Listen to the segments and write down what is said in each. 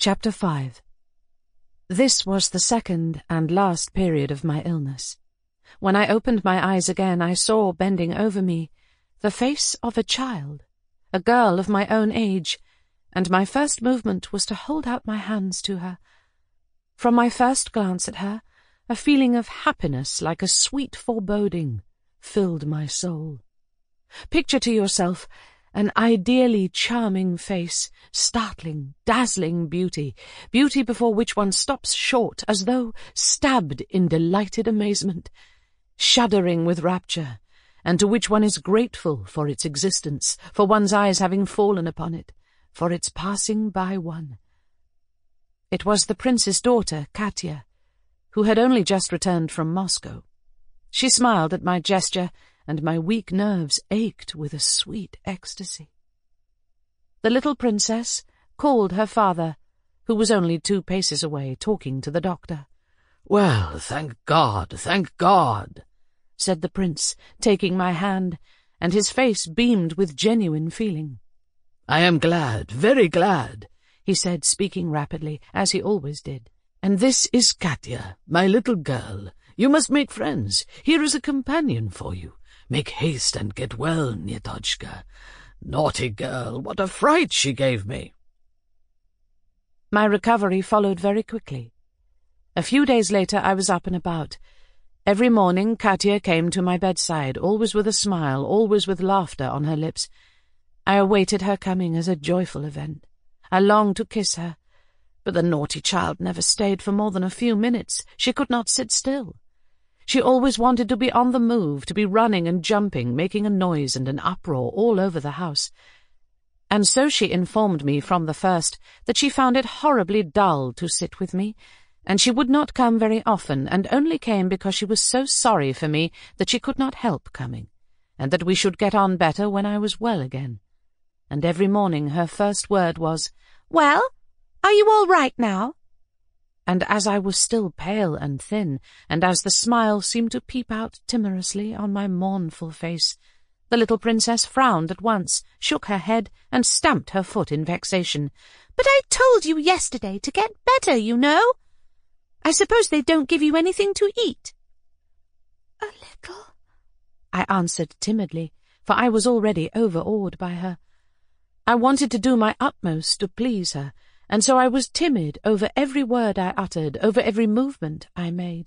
Chapter 5. This was the second and last period of my illness. When I opened my eyes again, I saw, bending over me, the face of a child, a girl of my own age, and my first movement was to hold out my hands to her. From my first glance at her, a feeling of happiness like a sweet foreboding filled my soul. Picture to yourself an ideally charming face, startling, dazzling beauty, beauty before which one stops short as though stabbed in delighted amazement, shuddering with rapture, and to which one is grateful for its existence, for one's eyes having fallen upon it, for its passing by one. It was the prince's daughter, Katya, who had only just returned from Moscow. She smiled at my gesture, and my weak nerves ached with a sweet ecstasy. The little princess called her father, who was only 2 paces away, talking to the doctor. "Well, thank God, said the prince, taking my hand, and his face beamed with genuine feeling. "I am glad, very glad," he said, speaking rapidly, as he always did. "And this is Katya, my little girl. You must make friends. Here is a companion for you. Make haste and get well, Nitochka. Naughty girl, what a fright she gave me." My recovery followed very quickly. A few days later I was up and about. Every morning Katya came to my bedside, always with a smile, always with laughter on her lips. I awaited her coming as a joyful event. I longed to kiss her, but the naughty child never stayed for more than a few minutes. She could not sit still. She always wanted to be on the move, to be running and jumping, making a noise and an uproar all over the house. And so she informed me from the first that she found it horribly dull to sit with me, and she would not come very often, and only came because she was so sorry for me that she could not help coming, and that we should get on better when I was well again. And every morning her first word was, "Well, are you all right now?" And as I was still pale and thin, and as the smile seemed to peep out timorously on my mournful face, the little princess frowned at once, shook her head, and stamped her foot in vexation. "But I told you yesterday to get better, you know. I suppose they don't give you anything to eat?" "A little," I answered timidly, for I was already overawed by her. I wanted to do my utmost to please her, and so I was timid over every word I uttered, over every movement I made.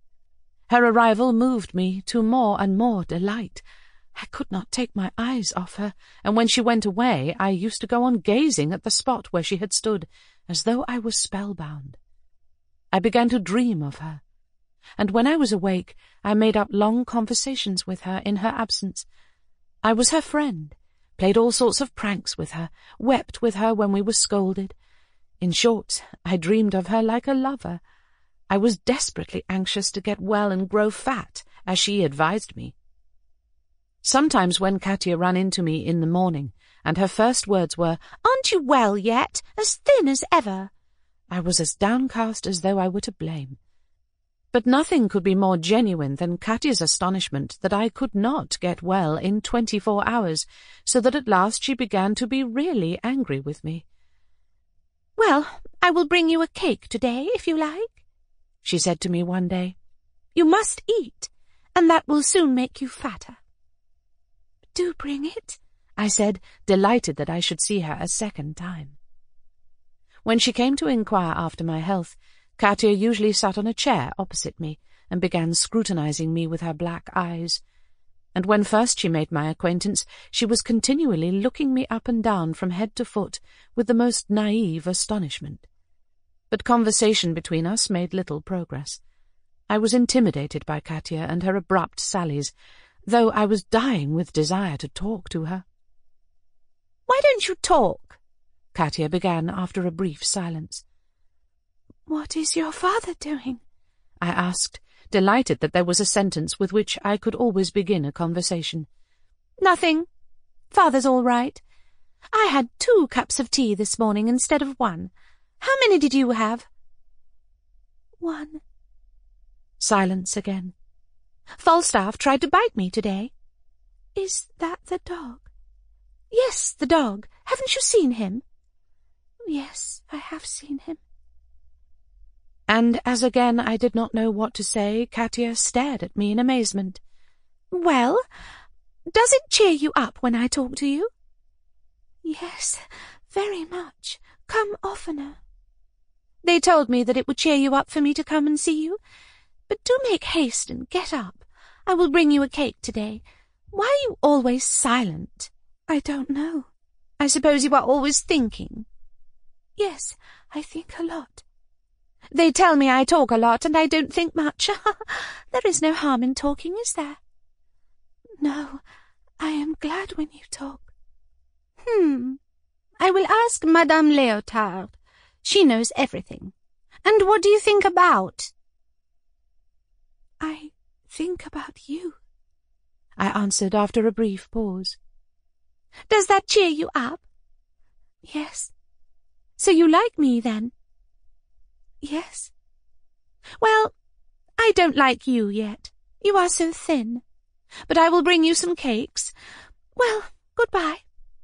Her arrival moved me to more and more delight. I could not take my eyes off her, and when she went away I used to go on gazing at the spot where she had stood, as though I was spellbound. I began to dream of her, and when I was awake I made up long conversations with her in her absence. I was her friend, played all sorts of pranks with her, wept with her when we were scolded. In short, I dreamed of her like a lover. I was desperately anxious to get well and grow fat, as she advised me. Sometimes when Katya ran into me in the morning, and her first words were, "Aren't you well yet? As thin as ever?" I was as downcast as though I were to blame. But nothing could be more genuine than Katya's astonishment that I could not get well in 24 hours, so that at last she began to be really angry with me. "Well, I will bring you a cake today, if you like," she said to me one day. "You must eat, and that will soon make you fatter." "Do bring it," I said, delighted that I should see her a second time. When she came to inquire after my health, Katya usually sat on a chair opposite me and began scrutinizing me with her black eyes. And when first she made my acquaintance, she was continually looking me up and down from head to foot with the most naive astonishment. But conversation between us made little progress. I was intimidated by Katya and her abrupt sallies, though I was dying with desire to talk to her. "Why don't you talk?" Katya began after a brief silence. "What is your father doing?" I asked, delighted that there was a sentence with which I could always begin a conversation. "Nothing. Father's all right. I had 2 cups of tea this morning instead of 1. How many did you have?" "1. Silence again. "Falstaff tried to bite me today." "Is that the dog?" "Yes, the dog. Haven't you seen him?" "Yes, I have seen him. And as again I did not know what to say, Katya stared at me in amazement. Well, does it cheer you up when I talk to you? Yes, very much. Come oftener. They told me that it would cheer you up for me to come and see you. But do make haste and get up. I will bring you a cake today. Why are you always silent? I don't know. I suppose you are always thinking. Yes, I think a lot. They tell me I talk a lot and I don't think much. There is no harm in talking, is there? No, I am glad when you talk. I will ask Madame Léotard. She knows everything. And what do you think about? I think about you, I answered after a brief pause. Does that cheer you up? Yes. So you like me, then? Yes. Well, I don't like you yet. You are so thin. But I will bring you some cakes. Well, goodbye.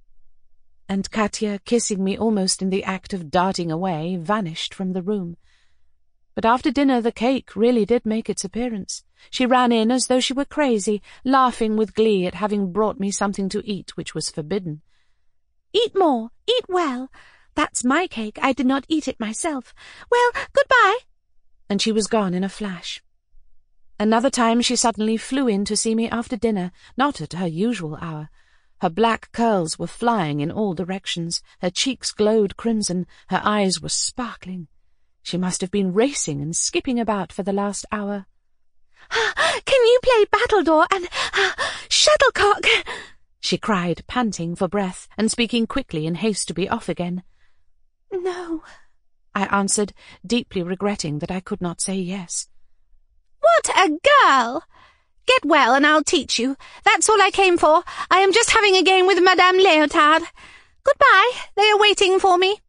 And Katya, kissing me almost in the act of darting away, vanished from the room. But after dinner the cake really did make its appearance. She ran in as though she were crazy, laughing with glee at having brought me something to eat which was forbidden. Eat more, eat well. That's my cake, I did not eat it myself. Well, goodbye. And she was gone in a flash. Another time she suddenly flew in to see me after dinner, not at her usual hour. Her black curls were flying in all directions, her cheeks glowed crimson, her eyes were sparkling. She must have been racing and skipping about for the last hour. Can you play battledore and shuttlecock? She cried, panting for breath, and speaking quickly in haste to be off again. No, I answered, deeply regretting that I could not say yes. What a girl! Get well and I'll teach you. That's all I came for. I am just having a game with Madame Léotard. Goodbye, they are waiting for me.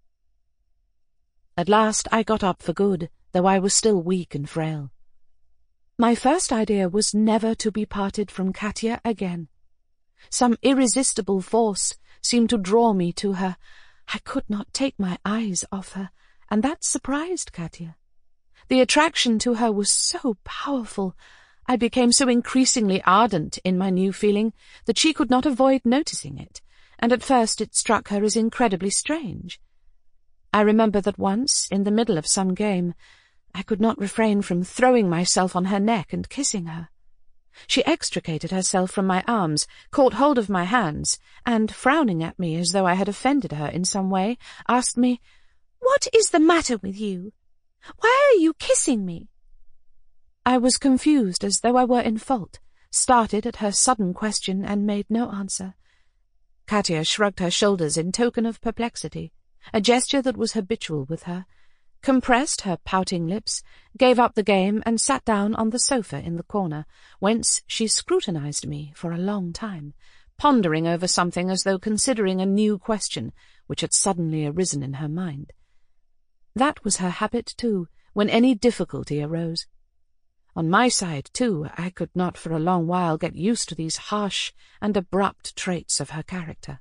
At last I got up for good, though I was still weak and frail. My first idea was never to be parted from Katya again. Some irresistible force seemed to draw me to her. I could not take my eyes off her, and that surprised Katya. The attraction to her was so powerful, I became so increasingly ardent in my new feeling that she could not avoid noticing it, and at first it struck her as incredibly strange. I remember that once, in the middle of some game, I could not refrain from throwing myself on her neck and kissing her. She extricated herself from my arms, caught hold of my hands, and, frowning at me as though I had offended her in some way, asked me, "What is the matter with you? Why are you kissing me?" I was confused as though I were in fault, started at her sudden question, and made no answer. Katya shrugged her shoulders in token of perplexity, a gesture that was habitual with her, compressed her pouting lips, gave up the game, and sat down on the sofa in the corner, whence she scrutinized me for a long time, pondering over something as though considering a new question which had suddenly arisen in her mind. That was her habit, too, when any difficulty arose. On my side, too, I could not for a long while get used to these harsh and abrupt traits of her character.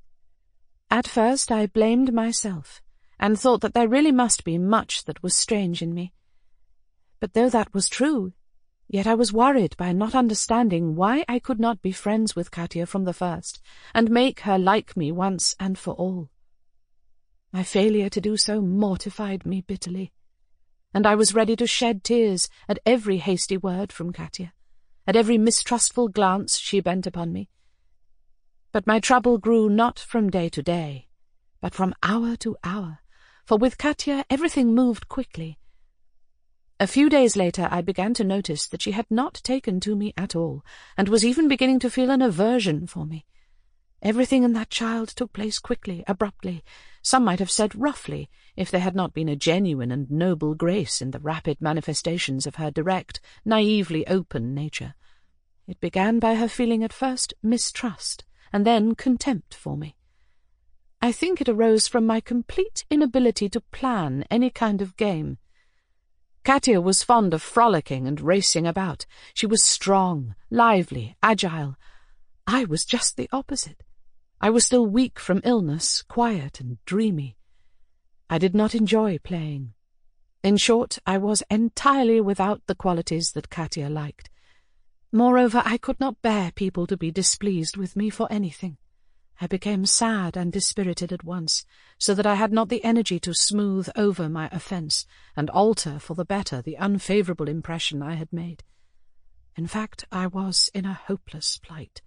At first I blamed myself, and thought that there really must be much that was strange in me. But though that was true, yet I was worried by not understanding why I could not be friends with Katya from the first, and make her like me once and for all. My failure to do so mortified me bitterly, and I was ready to shed tears at every hasty word from Katya, at every mistrustful glance she bent upon me. But my trouble grew not from day to day, but from hour to hour, for with Katya everything moved quickly. A few days later I began to notice that she had not taken to me at all, and was even beginning to feel an aversion for me. Everything in that child took place quickly, abruptly, some might have said roughly, if there had not been a genuine and noble grace in the rapid manifestations of her direct, naively open nature. It began by her feeling at first mistrust, and then contempt for me. I think it arose from my complete inability to plan any kind of game. Katya was fond of frolicking and racing about. She was strong, lively, agile. I was just the opposite. I was still weak from illness, quiet and dreamy. I did not enjoy playing. In short, I was entirely without the qualities that Katia liked. Moreover, I could not bear people to be displeased with me for anything. I became sad and dispirited at once, so that I had not the energy to smooth over my offence and alter for the better the unfavourable impression I had made. In fact, I was in a hopeless plight.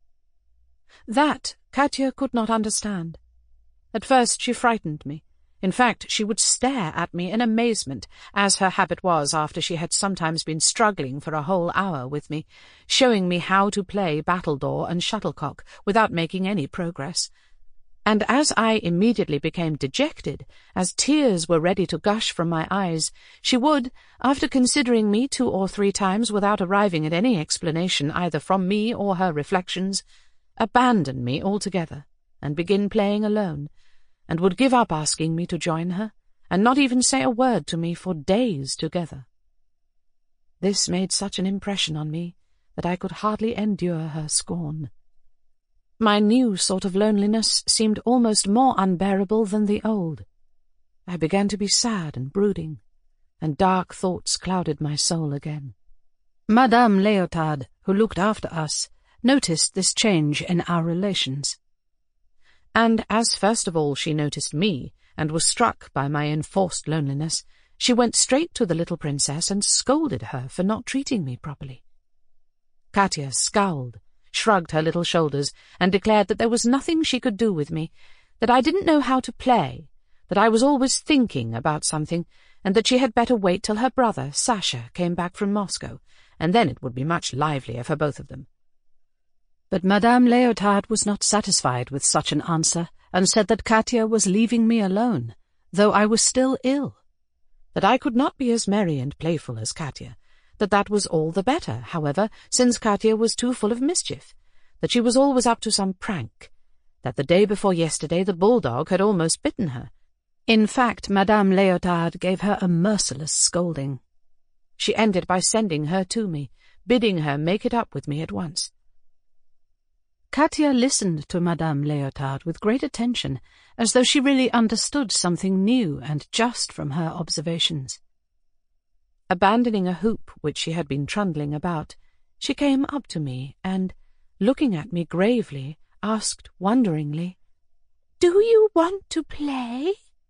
That Katia could not understand. At first she frightened me. In fact, she would stare at me in amazement, as her habit was after she had sometimes been struggling for a whole hour with me, showing me how to play battledore and shuttlecock without making any progress. And as I immediately became dejected, as tears were ready to gush from my eyes, she would, after considering me 2 or 3 times without arriving at any explanation either from me or her reflections, abandon me altogether and begin playing alone, and would give up asking me to join her, and not even say a word to me for days together. This made such an impression on me that I could hardly endure her scorn. My new sort of loneliness seemed almost more unbearable than the old. I began to be sad and brooding, and dark thoughts clouded my soul again. Madame Léotard, who looked after us, noticed this change in our relations. And as first of all she noticed me, and was struck by my enforced loneliness, she went straight to the little princess and scolded her for not treating me properly. Katia scowled, shrugged her little shoulders, and declared that there was nothing she could do with me, that I didn't know how to play, that I was always thinking about something, and that she had better wait till her brother, Sasha, came back from Moscow, and then it would be much livelier for both of them. But Madame Léotard was not satisfied with such an answer, and said that Katia was leaving me alone, though I was still ill, that I could not be as merry and playful as Katia, that was all the better, however, since Katia was too full of mischief, that she was always up to some prank, that the day before yesterday the bulldog had almost bitten her. In fact, Madame Léotard gave her a merciless scolding. She ended by sending her to me, bidding her make it up with me at once. Katia listened to Madame Léotard with great attention, as though she really understood something new and just from her observations. Abandoning a hoop which she had been trundling about, she came up to me and, looking at me gravely, asked wonderingly, "Do you want to play?"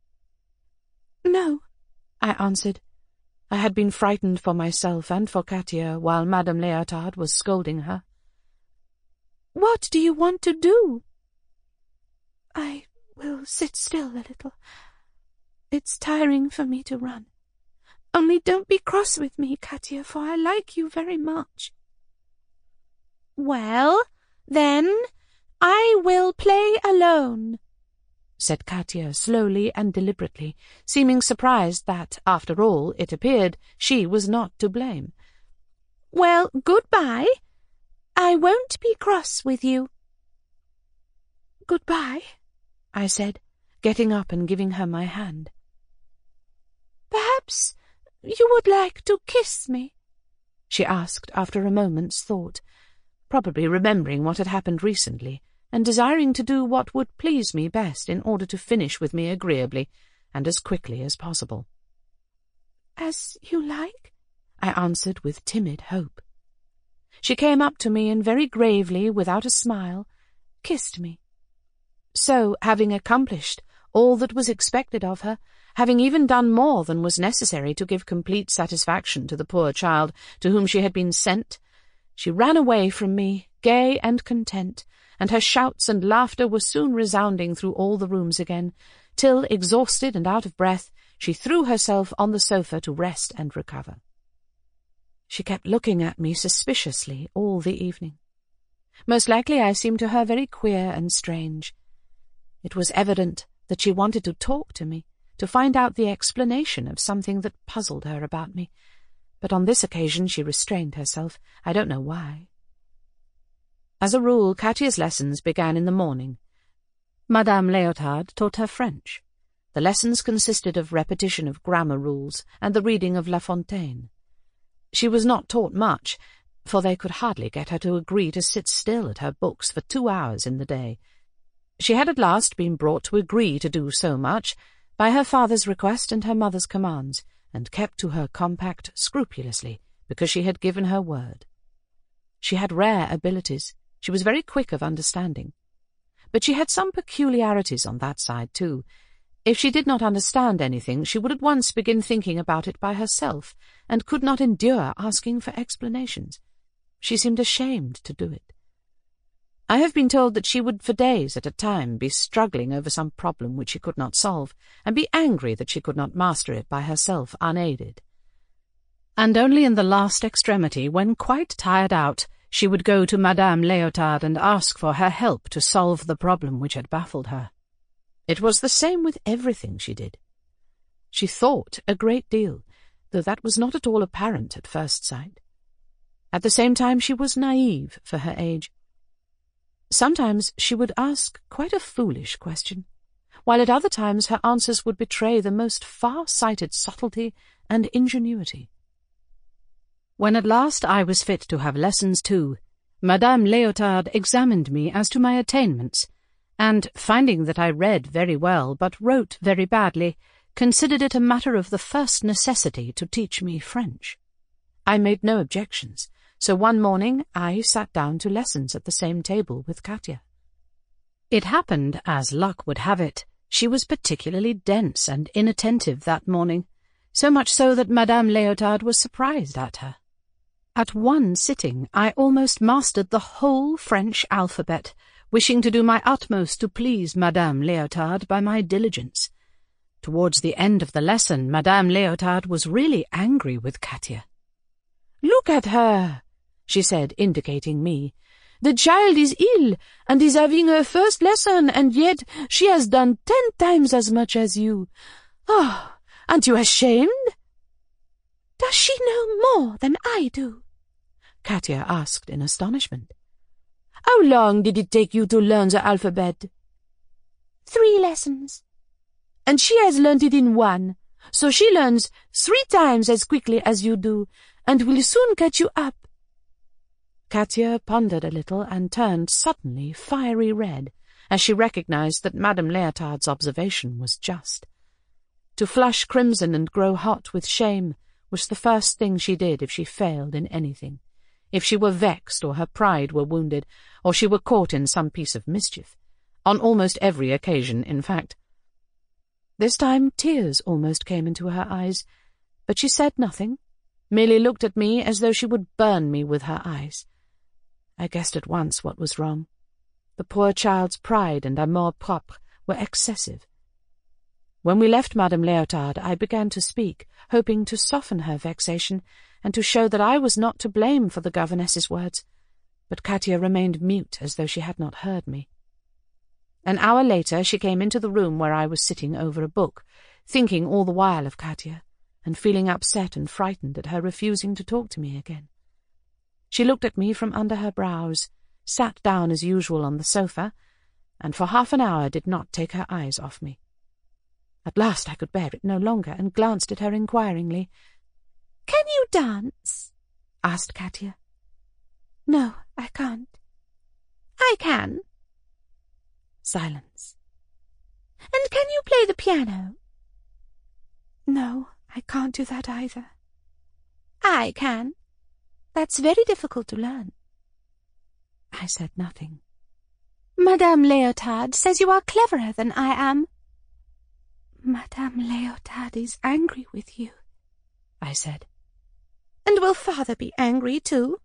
"No," I answered. I had been frightened for myself and for Katia while Madame Léotard was scolding her. "What do you want to do?" "I will sit still a little. It's tiring for me to run. Only don't be cross with me, Katia, for I like you very much." "Well, then, I will play alone," said Katia slowly and deliberately, seeming surprised that, after all, it appeared, she was not to blame. "Well, goodbye. I won't be cross with you." "Goodbye," I said, getting up and giving her my hand. "Perhaps you would like to kiss me?" she asked after a moment's thought, probably remembering what had happened recently, and desiring to do what would please me best in order to finish with me agreeably and as quickly as possible. "As you like," I answered with timid hope. She came up to me and very gravely, without a smile, kissed me. So, having accomplished all that was expected of her, having even done more than was necessary to give complete satisfaction to the poor child to whom she had been sent, she ran away from me, gay and content, and her shouts and laughter were soon resounding through all the rooms again, till, exhausted and out of breath, she threw herself on the sofa to rest and recover. She kept looking at me suspiciously all the evening. Most likely I seemed to her very queer and strange. It was evident that she wanted to talk to me, to find out the explanation of something that puzzled her about me, but on this occasion she restrained herself, I don't know why. As a rule, Katia's lessons began in the morning. Madame Léotard taught her French. The lessons consisted of repetition of grammar rules and the reading of La Fontaine. She was not taught much, for they could hardly get her to agree to sit still at her books for 2 hours in the day. She had at last been brought to agree to do so much, by her father's request and her mother's commands, and kept to her compact scrupulously, because she had given her word. She had rare abilities. She was very quick of understanding. But she had some peculiarities on that side, too. If she did not understand anything, she would at once begin thinking about it by herself, and could not endure asking for explanations. She seemed ashamed to do it. I have been told that she would for days at a time be struggling over some problem which she could not solve, and be angry that she could not master it by herself unaided. And only in the last extremity, when quite tired out, she would go to Madame Léotard and ask for her help to solve the problem which had baffled her. It was the same with everything she did. She thought a great deal, though that was not at all apparent at first sight. At the same time she was naive for her age. Sometimes she would ask quite a foolish question, while at other times her answers would betray the most far-sighted subtlety and ingenuity. When at last I was fit to have lessons too, Madame Léotard examined me as to my attainments, and, finding that I read very well but wrote very badly, considered it a matter of the first necessity to teach me French. I made no objections, so one morning I sat down to lessons at the same table with Katia. It happened, as luck would have it, she was particularly dense and inattentive that morning, so much so that Madame Léotard was surprised at her. At one sitting I almost mastered the whole French alphabet, wishing to do my utmost to please Madame Léotard by my diligence. Towards the end of the lesson, Madame Léotard was really angry with Katia. "Look at her," she said, indicating me. "The child is ill, and is having her first lesson, and yet she has done 10 times as much as you. Oh, aren't you ashamed?" "Does she know more than I do?" Katia asked in astonishment. "How long did it take you to learn the alphabet?" 3 lessons. "And she has learnt it in 1, so she learns 3 times as quickly as you do, and will soon catch you up." Katia pondered a little and turned suddenly fiery red, as she recognized that Madame Léotard's observation was just. To flush crimson and grow hot with shame was the first thing she did if she failed in anything, if she were vexed or her pride were wounded, or she were caught in some piece of mischief, on almost every occasion, in fact. This time tears almost came into her eyes, but she said nothing, merely looked at me as though she would burn me with her eyes. I guessed at once what was wrong. The poor child's pride and amour-propre were excessive. When we left Madame Léotard, I began to speak, hoping to soften her vexation, and to show that I was not to blame for the governess's words, but Katia remained mute as though she had not heard me. An hour later she came into the room where I was sitting over a book, thinking all the while of Katia, and feeling upset and frightened at her refusing to talk to me again. She looked at me from under her brows, sat down as usual on the sofa, and for half an hour did not take her eyes off me. At last I could bear it no longer, and glanced at her inquiringly. "Can you dance?" asked Katia. "No, I can't." "I can." Silence. "And can you play the piano?" "No, I can't do that either." "I can. That's very difficult to learn." I said nothing. "Madame Léotard says you are cleverer than I am." "Madame Léotard is angry with you," I said. "And will father be angry too?"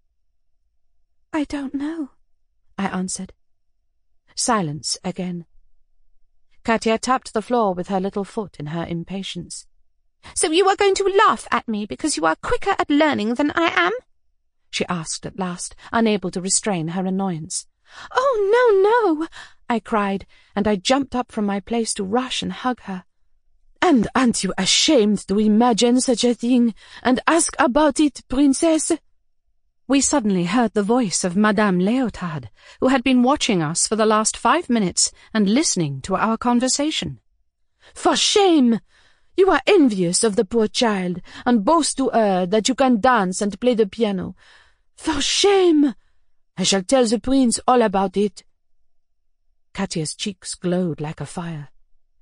"I don't know," I answered. Silence again. Katia tapped the floor with her little foot in her impatience. "So you are going to laugh at me because you are quicker at learning than I am?" she asked at last, unable to restrain her annoyance. "Oh, no, no!" I cried, and I jumped up from my place to rush and hug her. "And aren't you ashamed to imagine such a thing, and ask about it, princess?" We suddenly heard the voice of Madame Léotard, who had been watching us for the last 5 minutes and listening to our conversation. "For shame! You are envious of the poor child, and boast to her that you can dance and play the piano. For shame! I shall tell the prince all about it." Katia's cheeks glowed like a fire.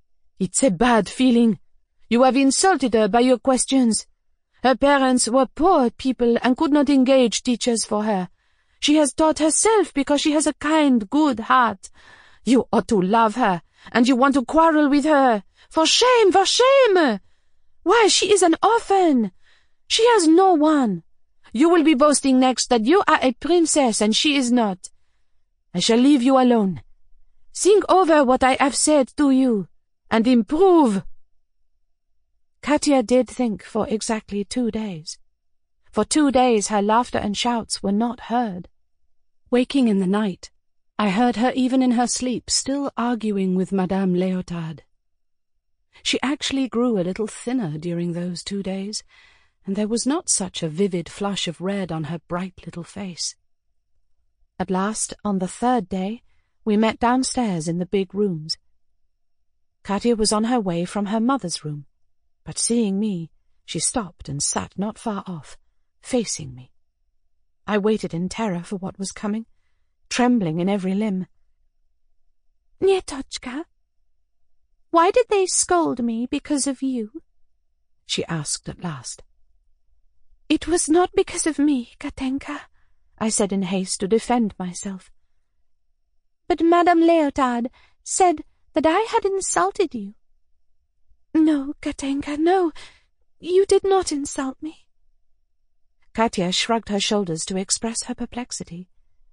It's a bad feeling. You have insulted her by your questions. Her parents were poor people and could not engage teachers for her. She has taught herself because she has a kind, good heart. You ought to love her, and you want to quarrel with her. For shame, for shame! Why, she is an orphan. She has no one. You will be boasting next that you are a princess and she is not. I shall leave you alone. Think over what I have said to you, and improve. Katya did think for exactly 2 days. For 2 days her laughter and shouts were not heard. Waking in the night, I heard her even in her sleep still arguing with Madame Léotard. She actually grew a little thinner during those 2 days, and there was not such a vivid flush of red on her bright little face. At last, on the 3rd day, we met downstairs in the big rooms. Katya was on her way from her mother's room, but seeing me, she stopped and sat not far off, facing me. I waited in terror for what was coming, trembling in every limb. Nietochka, why did they scold me because of you? She asked at last. It was not because of me, Katenka, I said in haste to defend myself. But Madame Léotard said that I had insulted you. No, Katenka, no, you did not insult me. Katya shrugged her shoulders to express her perplexity.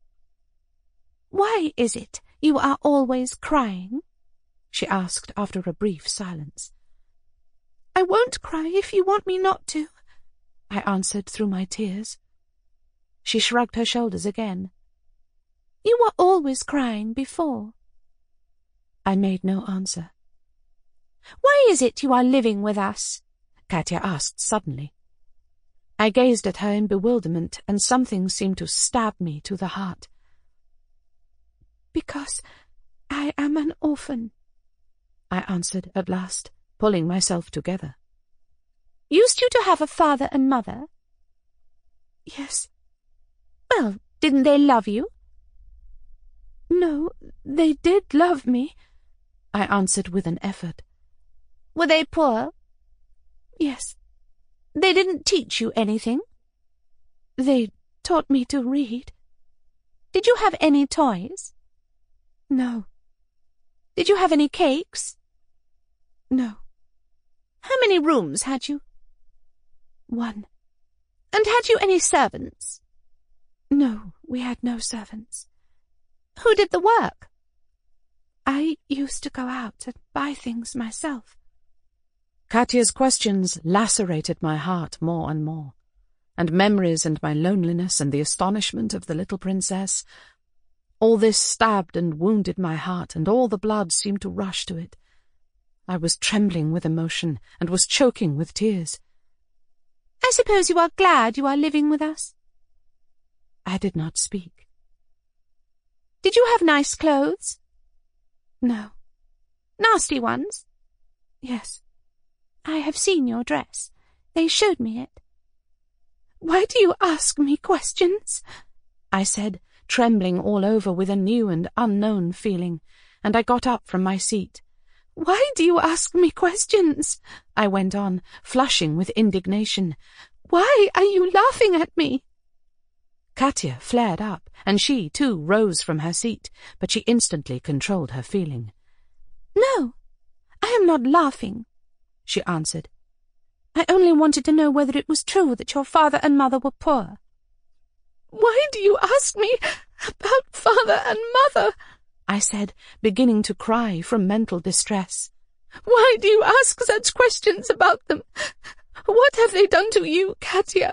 Why is it you are always crying? She asked after a brief silence. I won't cry if you want me not to, I answered through my tears. She shrugged her shoulders again. You were always crying before. I made no answer. Why is it you are living with us? Katya asked suddenly. I gazed at her in bewilderment, and something seemed to stab me to the heart. Because I am an orphan, I answered at last, pulling myself together. Used you to have a father and mother? Yes. Well, didn't they love you? No, they did love me, I answered with an effort. Were they poor? Yes. They didn't teach you anything? They taught me to read. Did you have any toys? No. Did you have any cakes? No. How many rooms had you? 1. And had you any servants? No, we had no servants. Who did the work? I used to go out and buy things myself. Katya's questions lacerated my heart more and more, and memories and my loneliness and the astonishment of the little princess, all this stabbed and wounded my heart, and all the blood seemed to rush to it. I was trembling with emotion and was choking with tears. I suppose you are glad you are living with us? I did not speak. Did you have nice clothes? No. Nasty ones? Yes. I have seen your dress. They showed me it. Why do you ask me questions? I said, trembling all over with a new and unknown feeling, and I got up from my seat. Why do you ask me questions? I went on, flushing with indignation. Why are you laughing at me? Katya flared up, and she, too, rose from her seat, but she instantly controlled her feeling. No, I am not laughing, she answered. I only wanted to know whether it was true that your father and mother were poor. Why do you ask me about father and mother? I said, beginning to cry from mental distress. Why do you ask such questions about them? What have they done to you, Katya?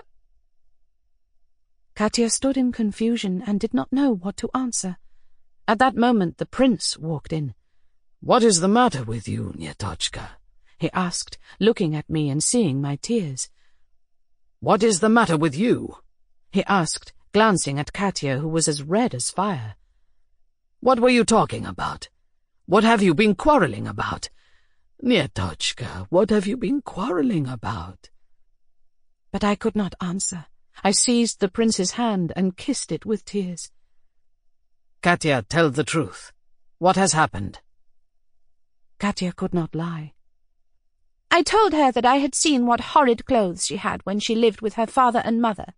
Katya stood in confusion and did not know what to answer. At that moment the prince walked in. "What is the matter with you, Nietochka?" he asked, looking at me and seeing my tears. "What is the matter with you?" he asked, glancing at Katya, who was as red as fire. "What were you talking about? What have you been quarreling about? Nietochka, what have you been quarreling about?" But I could not answer. I seized the prince's hand and kissed it with tears. "Katya, tell the truth. What has happened?" Katya could not lie. I told her that I had seen what horrid clothes she had when she lived with her father and mother.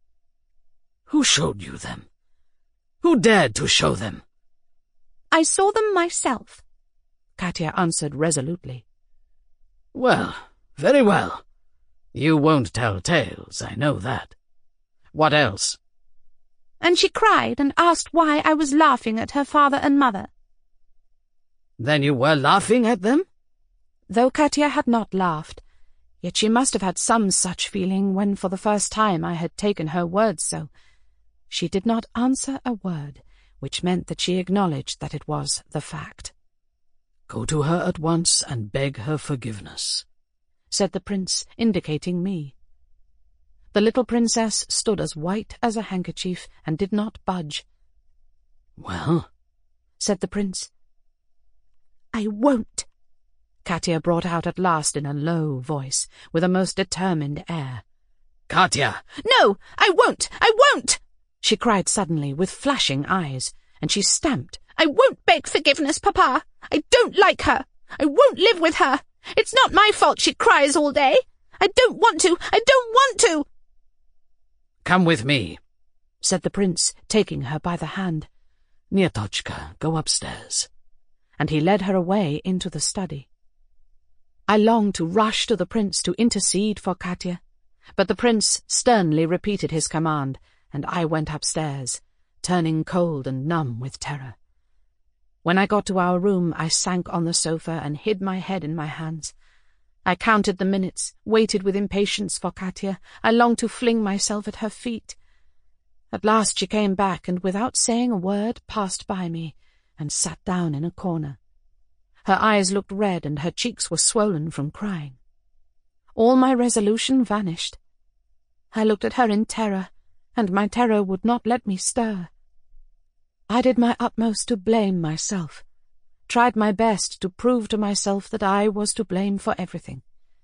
Who showed you them? Who dared to show them? I saw them myself, Katya answered resolutely. Well, very well. You won't tell tales, I know that. What else? And she cried and asked why I was laughing at her father and mother. Then you were laughing at them? Though Katya had not laughed, yet she must have had some such feeling when for the first time I had taken her words so. She did not answer a word, which meant that she acknowledged that it was the fact. Go to her at once and beg her forgiveness, said the prince, indicating me. The little princess stood as white as a handkerchief and did not budge. Well, said the prince. I won't, Katya brought out at last in a low voice, with a most determined air. Katya! No, I won't! I won't! She cried suddenly, with flashing eyes, and she stamped. I won't beg forgiveness, Papa. I don't like her. I won't live with her. It's not my fault she cries all day. I don't want to. I don't want to. Come with me, said the prince, taking her by the hand. Nietochka, go upstairs. And he led her away into the study. I longed to rush to the prince to intercede for Katya, but the prince sternly repeated his command, and I went upstairs, turning cold and numb with terror. When I got to our room, I sank on the sofa and hid my head in my hands. I counted the minutes, waited with impatience for Katya. I longed to fling myself at her feet. At last she came back, and without saying a word, passed by me, and sat down in a corner. Her eyes looked red, and her cheeks were swollen from crying. All my resolution vanished. I looked at her in terror, and my terror would not let me stir. I did my utmost to blame myself, tried my best to prove to myself that I was to blame for everything.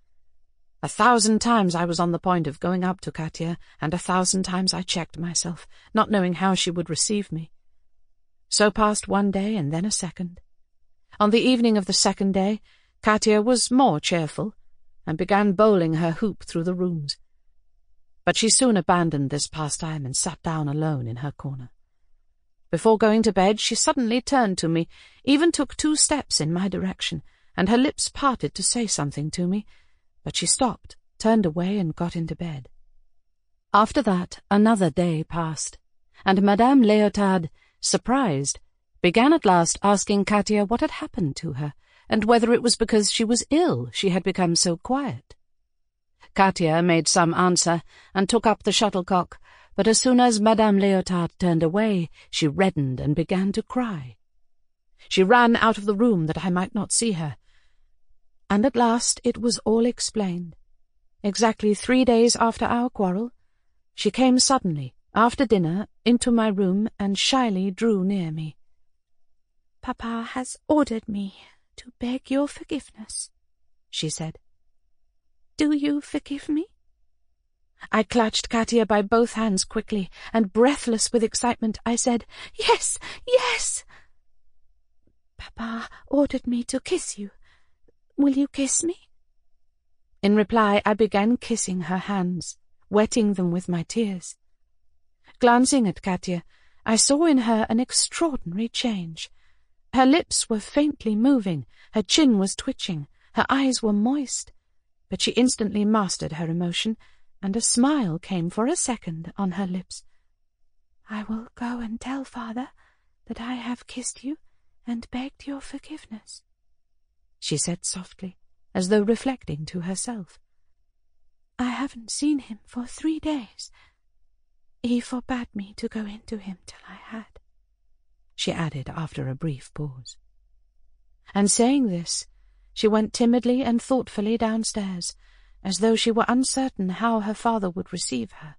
1,000 times I was on the point of going up to Katya, and 1,000 times I checked myself, not knowing how she would receive me. So passed one day and then a second. On the evening of the second day, Katya was more cheerful, and began bowling her hoop through the rooms. But she soon abandoned this pastime and sat down alone in her corner. Before going to bed, she suddenly turned to me, even took 2 steps in my direction, and her lips parted to say something to me, but she stopped, turned away, and got into bed. After that, another day passed, and Madame Léotard, surprised, began at last asking Katya what had happened to her, and whether it was because she was ill she had become so quiet. Katya made some answer, and took up the shuttlecock, but as soon as Madame Léotard turned away, she reddened and began to cry. She ran out of the room that I might not see her, and at last it was all explained. Exactly 3 days after our quarrel, she came suddenly, after dinner, into my room and shyly drew near me. Papa has ordered me to beg your forgiveness, she said. Do you forgive me? I clutched Katya by both hands quickly, and breathless with excitement, I said, Yes, yes. Papa ordered me to kiss you. Will you kiss me? In reply, I began kissing her hands, wetting them with my tears. Glancing at Katya, I saw in her an extraordinary change. Her lips were faintly moving, her chin was twitching, her eyes were moist, but she instantly mastered her emotion, and a smile came for a second on her lips. I will go and tell father that I have kissed you and begged your forgiveness, she said softly, as though reflecting to herself. I haven't seen him for 3 days. He forbade me to go into him till I had, she added after a brief pause. And saying this, she went timidly and thoughtfully downstairs, as though she were uncertain how her father would receive her.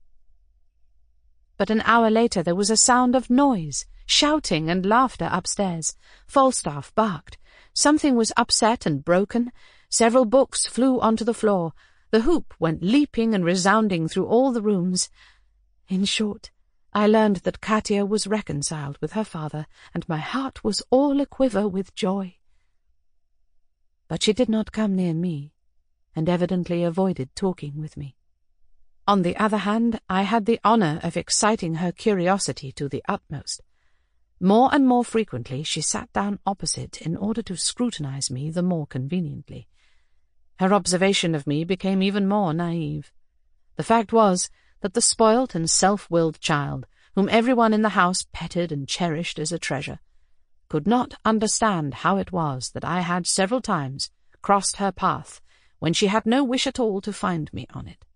But an hour later there was a sound of noise, shouting and laughter upstairs. Falstaff barked. Something was upset and broken. Several books flew onto the floor. The hoop went leaping and resounding through all the rooms. In short, I learned that Katya was reconciled with her father, and my heart was all a-quiver with joy. But she did not come near me, and evidently avoided talking with me. On the other hand, I had the honour of exciting her curiosity to the utmost. More and more frequently she sat down opposite in order to scrutinize me the more conveniently. Her observation of me became even more naive. The fact was that the spoilt and self-willed child, whom everyone in the house petted and cherished as a treasure, could not understand how it was that I had several times crossed her path when she had no wish at all to find me on it.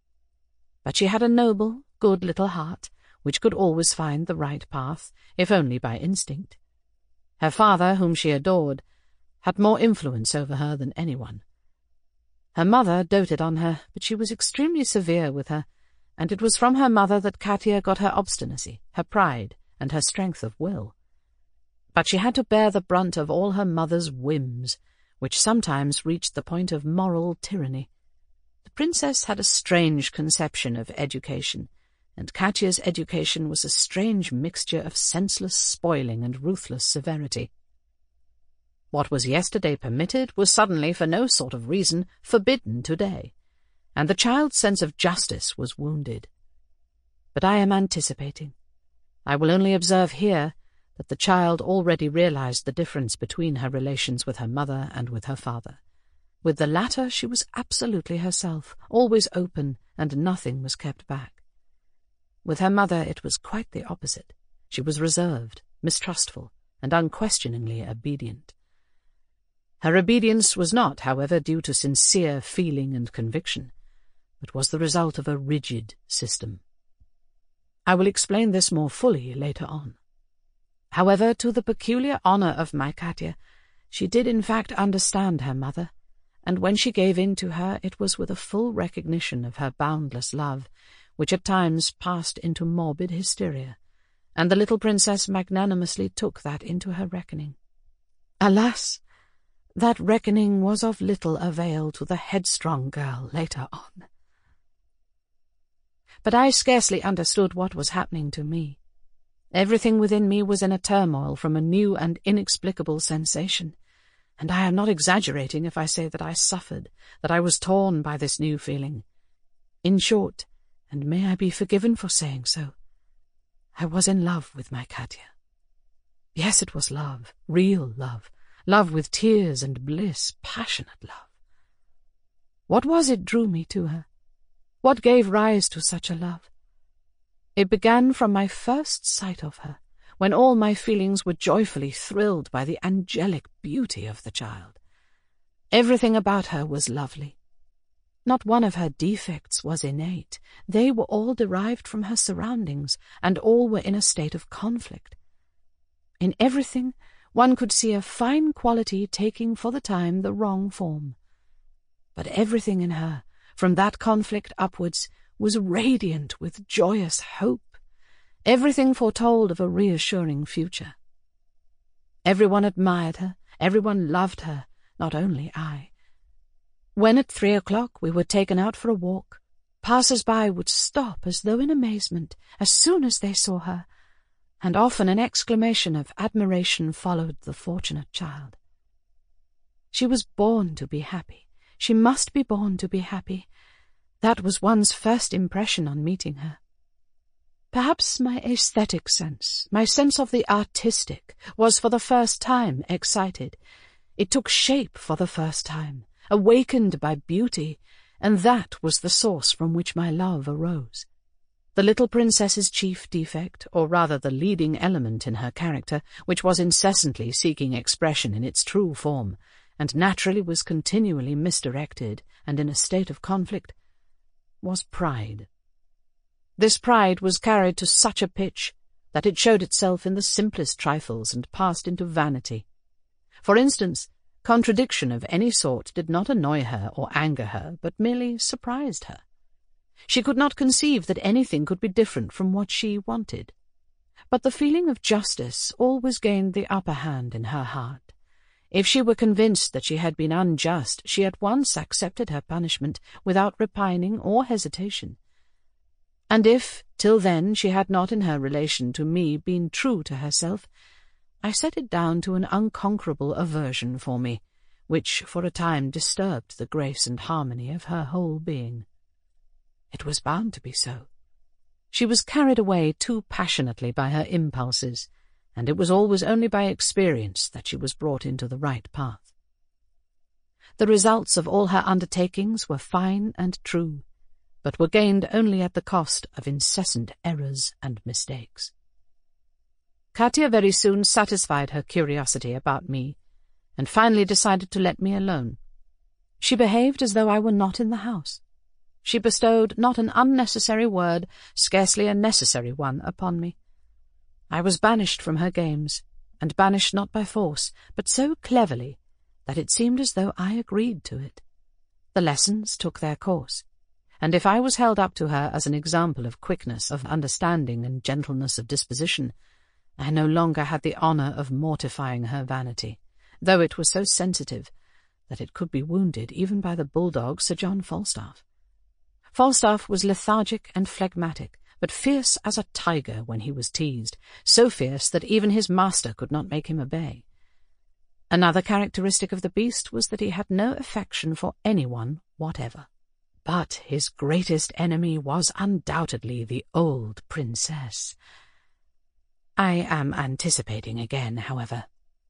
But she had a noble, good little heart, which could always find the right path, if only by instinct. Her father, whom she adored, had more influence over her than anyone. Her mother doted on her, but she was extremely severe with her, and it was from her mother that Katia got her obstinacy, her pride, and her strength of will. But she had to bear the brunt of all her mother's whims, which sometimes reached the point of moral tyranny. The princess had a strange conception of education, and Katia's education was a strange mixture of senseless spoiling and ruthless severity. What was yesterday permitted was suddenly, for no sort of reason, forbidden today, and the child's sense of justice was wounded. But I am anticipating. I will only observe here that the child already realized the difference between her relations with her mother and with her father. With the latter she was absolutely herself, always open, and nothing was kept back. With her mother it was quite the opposite. She was reserved, mistrustful, and unquestioningly obedient. Her obedience was not, however, due to sincere feeling and conviction, but was the result of a rigid system. I will explain this more fully later on. However, to the peculiar honour of my Katia, she did in fact understand her mother, and when she gave in to her it was with a full recognition of her boundless love, which at times passed into morbid hysteria, and the little princess magnanimously took that into her reckoning. Alas! That reckoning was of little avail to the headstrong girl later on. But I scarcely understood what was happening to me. Everything within me was in a turmoil from a new and inexplicable sensation, and I am not exaggerating if I say that I suffered, that I was torn by this new feeling. In short, and may I be forgiven for saying so, I was in love with my Katia. Yes, it was love, real love, love with tears and bliss, passionate love. What was it drew me to her? What gave rise to such a love? It began from my first sight of her, when all my feelings were joyfully thrilled by the angelic beauty of the child. Everything about her was lovely. Not one of her defects was innate. They were all derived from her surroundings, and all were in a state of conflict. In everything, one could see a fine quality taking for the time the wrong form. But everything in her, from that conflict upwards, was radiant with joyous hope. Everything foretold of a reassuring future. Everyone admired her, everyone loved her, not only I. When at 3 o'clock we were taken out for a walk, passers-by would stop as though in amazement as soon as they saw her, and often an exclamation of admiration followed the fortunate child. She was born to be happy. She must be born to be happy. That was one's first impression on meeting her. Perhaps my aesthetic sense, my sense of the artistic, was for the first time excited. It took shape for the first time, awakened by beauty, and that was the source from which my love arose. The little princess's chief defect, or rather the leading element in her character, which was incessantly seeking expression in its true form, and naturally was continually misdirected and in a state of conflict, was pride. This pride was carried to such a pitch that it showed itself in the simplest trifles and passed into vanity. For instance, contradiction of any sort did not annoy her or anger her, but merely surprised her. She could not conceive that anything could be different from what she wanted. But the feeling of justice always gained the upper hand in her heart. If she were convinced that she had been unjust, she at once accepted her punishment without repining or hesitation. And if, till then, she had not in her relation to me been true to herself, I set it down to an unconquerable aversion for me, which for a time disturbed the grace and harmony of her whole being. It was bound to be so. She was carried away too passionately by her impulses, and it was always only by experience that she was brought into the right path. The results of all her undertakings were fine and true, but were gained only at the cost of incessant errors and mistakes. Katia very soon satisfied her curiosity about me, and finally decided to let me alone. She behaved as though I were not in the house. She bestowed not an unnecessary word, scarcely a necessary one, upon me. I was banished from her games, and banished not by force, but so cleverly that it seemed as though I agreed to it. The lessons took their course, and if I was held up to her as an example of quickness of understanding and gentleness of disposition, I no longer had the honour of mortifying her vanity, though it was so sensitive that it could be wounded even by the bulldog Sir John Falstaff. Falstaff was lethargic and phlegmatic, but fierce as a tiger when he was teased, so fierce that even his master could not make him obey. Another characteristic of the beast was that he had no affection for anyone whatever. But his greatest enemy was undoubtedly the old princess. I am anticipating again, however.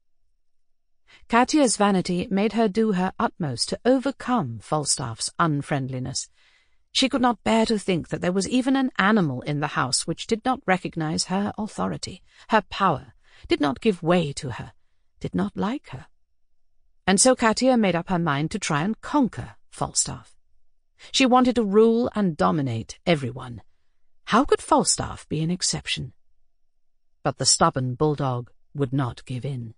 Katia's vanity made her do her utmost to overcome Falstaff's unfriendliness. She could not bear to think that there was even an animal in the house which did not recognize her authority, her power, did not give way to her, did not like her. And so Katia made up her mind to try and conquer Falstaff. She wanted to rule and dominate everyone. How could Falstaff be an exception? But the stubborn bulldog would not give in.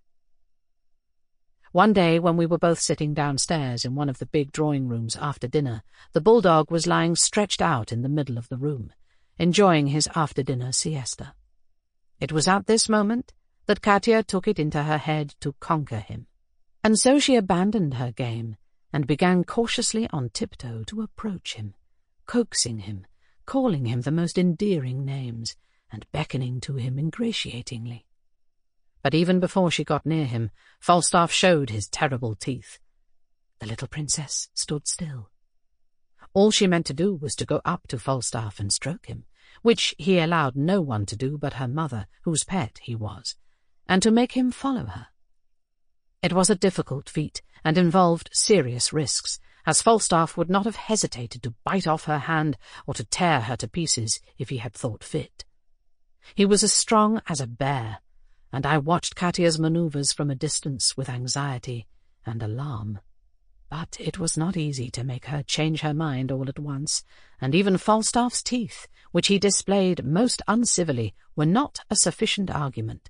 One day, when we were both sitting downstairs in one of the big drawing rooms after dinner, the bulldog was lying stretched out in the middle of the room, enjoying his after-dinner siesta. It was at this moment that Katia took it into her head to conquer him, and so she abandoned her game and began cautiously on tiptoe to approach him, coaxing him, calling him the most endearing names, and beckoning to him ingratiatingly. But even before she got near him, Falstaff showed his terrible teeth. The little princess stood still. All she meant to do was to go up to Falstaff and stroke him, which he allowed no one to do but her mother, whose pet he was, and to make him follow her. It was a difficult feat, and involved serious risks, as Falstaff would not have hesitated to bite off her hand or to tear her to pieces if he had thought fit. He was as strong as a bear, and I watched Katia's manoeuvres from a distance with anxiety and alarm. But it was not easy to make her change her mind all at once, and even Falstaff's teeth, which he displayed most uncivilly, were not a sufficient argument.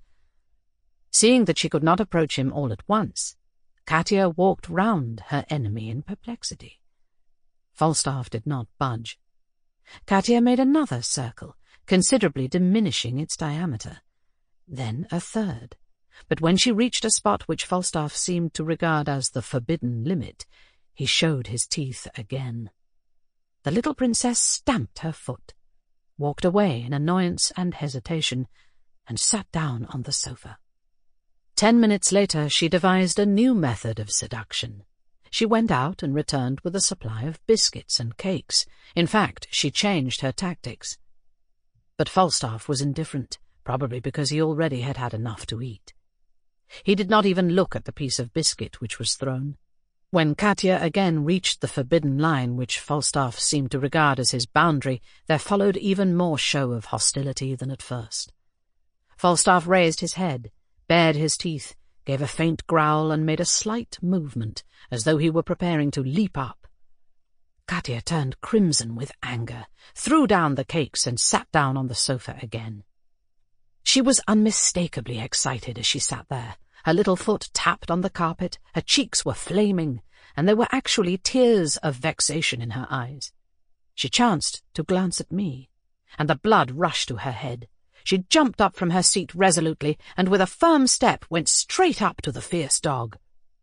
Seeing that she could not approach him all at once, Katia walked round her enemy in perplexity. Falstaff did not budge. Katia made another circle, considerably diminishing its diameter, then a third, but when she reached a spot which Falstaff seemed to regard as the forbidden limit, he showed his teeth again. The little princess stamped her foot, walked away in annoyance and hesitation, and sat down on the sofa. 10 minutes later she devised a new method of seduction. She went out and returned with a supply of biscuits and cakes. In fact, she changed her tactics. But Falstaff was indifferent, probably because he already had had enough to eat. He did not even look at the piece of biscuit which was thrown. When Katia again reached the forbidden line which Falstaff seemed to regard as his boundary, there followed even more show of hostility than at first. Falstaff raised his head, bared his teeth, gave a faint growl, and made a slight movement, as though he were preparing to leap up. Katia turned crimson with anger, threw down the cakes, and sat down on the sofa again. She was unmistakably excited as she sat there. Her little foot tapped on the carpet, her cheeks were flaming, and there were actually tears of vexation in her eyes. She chanced to glance at me, and the blood rushed to her head. She jumped up from her seat resolutely, and with a firm step went straight up to the fierce dog.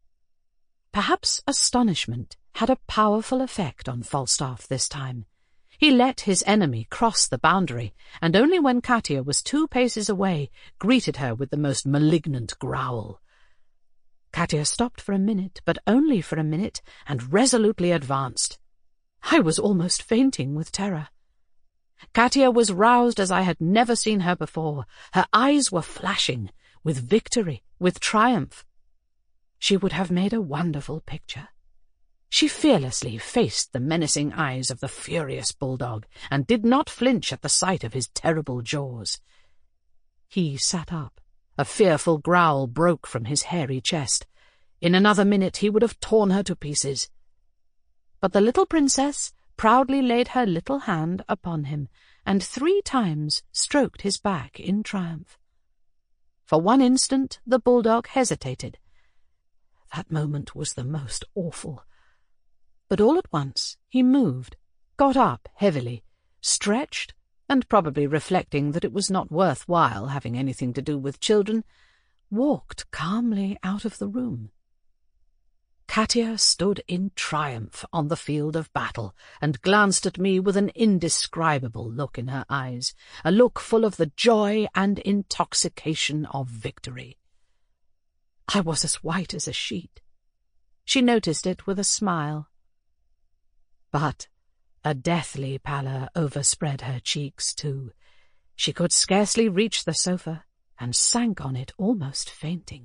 Perhaps astonishment had a powerful effect on Falstaff this time. He let his enemy cross the boundary, and only when Katia was 2 paces away greeted her with the most malignant growl. Katia stopped for a minute, but only for a minute, and resolutely advanced. I was almost fainting with terror. Katia was roused as I had never seen her before. Her eyes were flashing, with victory, with triumph. She would have made a wonderful picture. She fearlessly faced the menacing eyes of the furious bulldog, and did not flinch at the sight of his terrible jaws. He sat up. A fearful growl broke from his hairy chest. In another minute he would have torn her to pieces. But the little princess proudly laid her little hand upon him, and 3 times stroked his back in triumph. For one instant the bulldog hesitated. That moment was the most awful. But all at once he moved, got up heavily, stretched, and probably reflecting that it was not worth while having anything to do with children, walked calmly out of the room. Katia stood in triumph on the field of battle, and glanced at me with an indescribable look in her eyes, a look full of the joy and intoxication of victory. I was as white as a sheet. She noticed it with a smile. But a deathly pallor overspread her cheeks, too. She could scarcely reach the sofa, and sank on it almost fainting.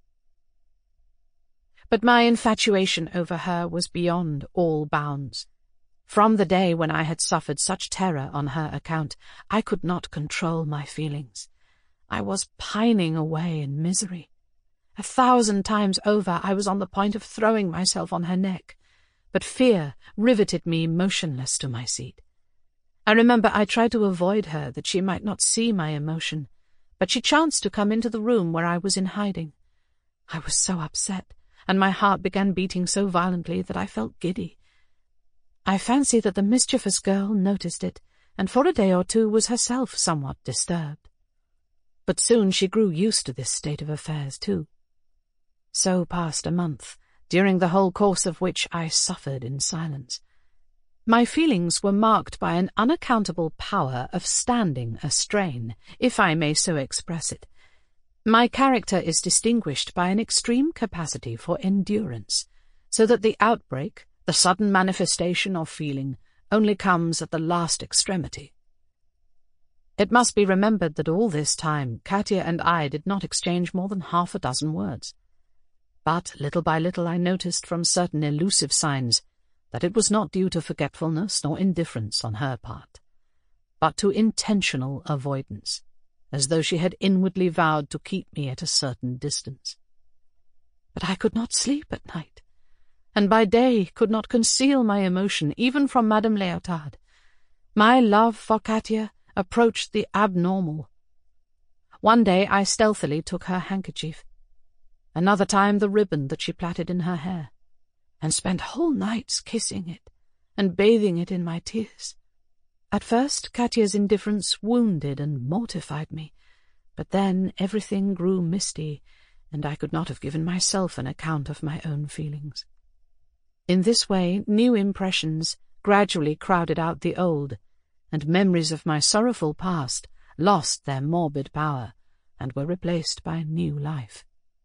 But my infatuation over her was beyond all bounds. From the day when I had suffered such terror on her account, I could not control my feelings. I was pining away in misery. 1,000 times over I was on the point of throwing myself on her neck, but fear riveted me motionless to my seat. I remember I tried to avoid her that she might not see my emotion, but she chanced to come into the room where I was in hiding. I was so upset, and my heart began beating so violently that I felt giddy. I fancy that the mischievous girl noticed it, and for a day or 2 was herself somewhat disturbed. But soon she grew used to this state of affairs too. So passed a month, during the whole course of which I suffered in silence. My feelings were marked by an unaccountable power of standing a strain, if I may so express it. My character is distinguished by an extreme capacity for endurance, so that the outbreak, the sudden manifestation of feeling, only comes at the last extremity. It must be remembered that all this time Katia and I did not exchange more than 6 words. But little by little I noticed from certain elusive signs that it was not due to forgetfulness nor indifference on her part, but to intentional avoidance, as though she had inwardly vowed to keep me at a certain distance. But I could not sleep at night, and by day could not conceal my emotion even from Madame Léotard. My love for Katia approached the abnormal. One day I stealthily took her handkerchief, another time the ribbon that she plaited in her hair, and spent whole nights kissing it and bathing it in my tears. At first Katia's indifference wounded and mortified me, but then everything grew misty, and I could not have given myself an account of my own feelings. In this way new impressions gradually crowded out the old, and memories of my sorrowful past lost their morbid power and were replaced by new life.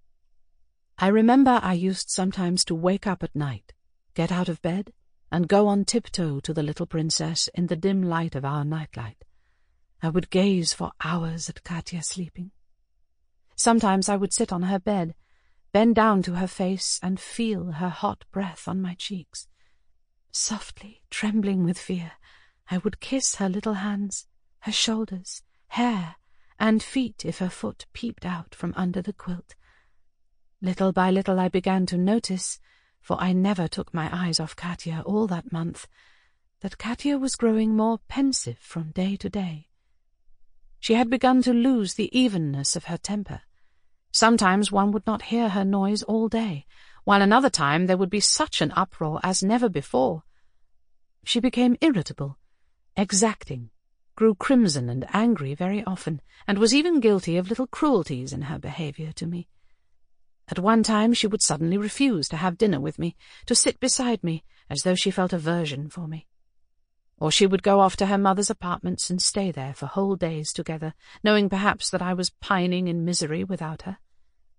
I remember I used sometimes to wake up at night, get out of bed, and go on tiptoe to the little princess in the dim light of our nightlight. I would gaze for hours at Katia sleeping. Sometimes I would sit on her bed, bend down to her face, and feel her hot breath on my cheeks. Softly, trembling with fear, I would kiss her little hands, her shoulders, hair, and feet if her foot peeped out from under the quilt. Little by little I began to notice, for I never took my eyes off Katia all that month, that Katia was growing more pensive from day to day. She had begun to lose the evenness of her temper. Sometimes one would not hear her noise all day, while another time there would be such an uproar as never before. She became irritable, exacting, grew crimson and angry very often, and was even guilty of little cruelties in her behaviour to me. At one time she would suddenly refuse to have dinner with me, to sit beside me, as though she felt aversion for me. Or she would go off to her mother's apartments and stay there for whole days together, knowing perhaps that I was pining in misery without her.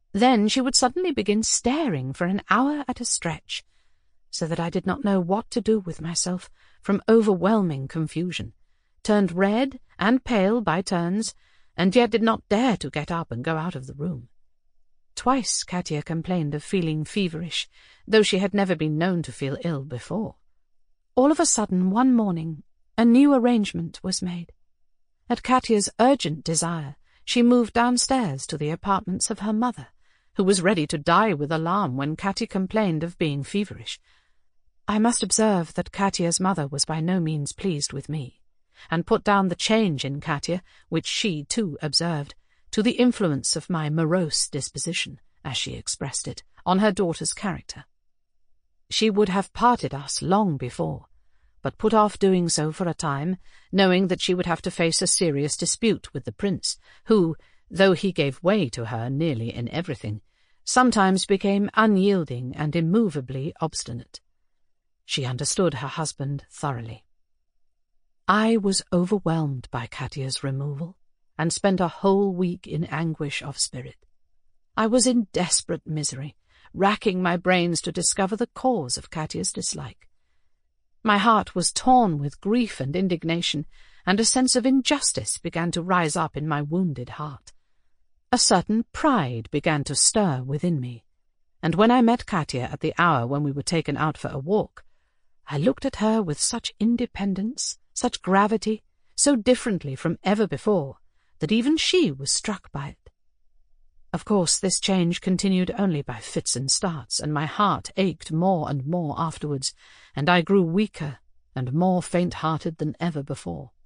Then she would suddenly begin staring for an hour at a stretch, so that I did not know what to do with myself from overwhelming confusion, turned red and pale by turns, and yet did not dare to get up and go out of the room. Twice Katia complained of feeling feverish, though she had never been known to feel ill before. All of a sudden, one morning, a new arrangement was made. At Katia's urgent desire, she moved downstairs to the apartments of her mother, who was ready to die with alarm when Katia complained of being feverish. I must observe that Katia's mother was by no means pleased with me, and put down the change in Katia, which she too observed, to the influence of my morose disposition, as she expressed it, on her daughter's character. She would have parted us long before, but put off doing so for a time, knowing that she would have to face a serious dispute with the prince, who, though he gave way to her nearly in everything, sometimes became unyielding and immovably obstinate. She understood her husband thoroughly. I was overwhelmed by Katia's removal, and spent a whole week in anguish of spirit. I was in desperate misery, racking my brains to discover the cause of Katia's dislike. My heart was torn with grief and indignation, and a sense of injustice began to rise up in my wounded heart. A certain pride began to stir within me, and when I met Katia at the hour when we were taken out for a walk, I looked at her with such independence, such gravity, so differently from ever before, that even she was struck by it. Of course, this change continued only by fits and starts, and my heart ached more and more afterwards, and I grew weaker and more faint-hearted than ever before.